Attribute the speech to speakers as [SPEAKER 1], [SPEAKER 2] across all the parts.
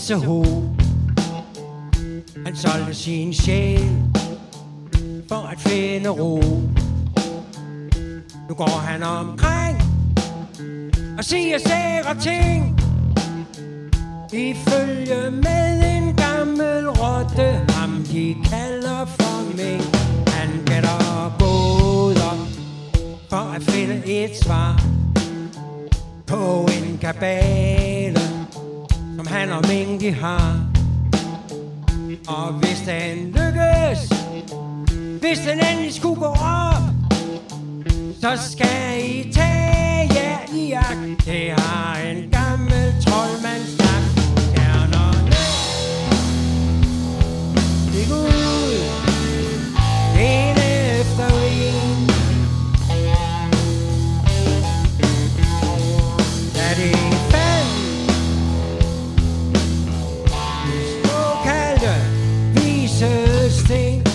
[SPEAKER 1] viseho. Han solgte sin sjæl for at finde ro. Nu går han omkring og siger sære ting i følge med en gammel rotte, ham de kalder for mig. Han gætter gåder for at finde et svar på en kabale, som han og Ming de har. Og hvis den lykkes, hvis den endelig skulle gå op, så skal I tage jer i agt. Det har en gammel troldmand sagt. Stjernerne gik ud en efter en, da de fandt de såkaldte visesten.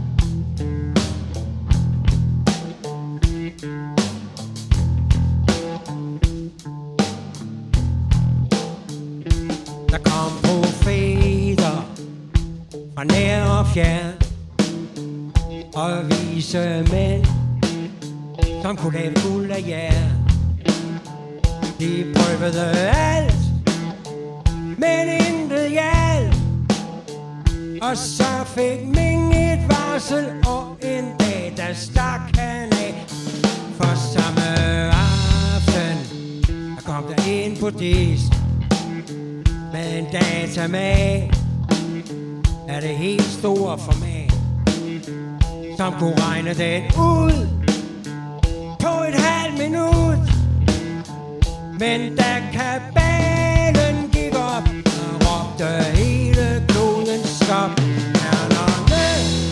[SPEAKER 1] Der kom profeter fra nær og fjern, og vise mænd, som kunne lave guld af jern. De prøvede alt, men intet hjalp. Og så fik Ming et varsel, og en dag der stak han af. For samme aften, der kom der en buddhist med en datamag af det helt store format, som kunne regne den ud på et halvt minut. Men da kabalen gik op, råbte hele kloden stop. Stjernerne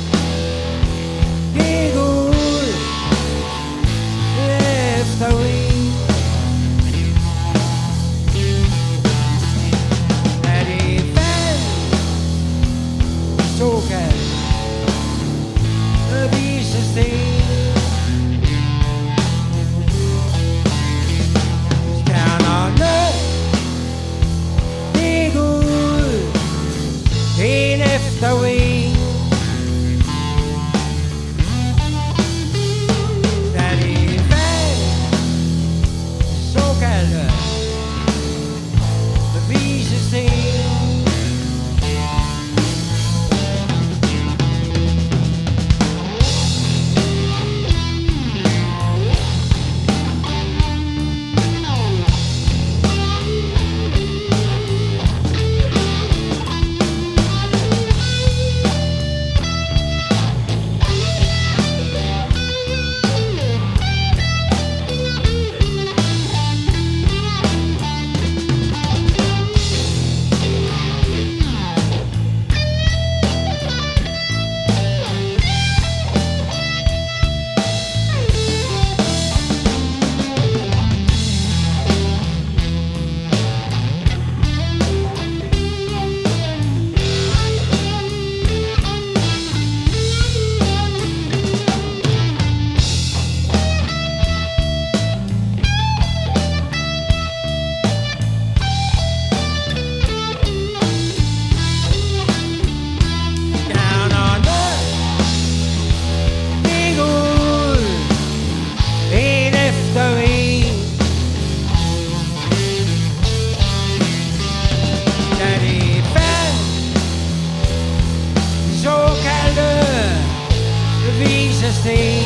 [SPEAKER 1] gik ud efter en, da de fandt såkaldt visesten. Stjernerne gik ud en efter en, da de fandt såkaldte visesten. Såkaldte visesten.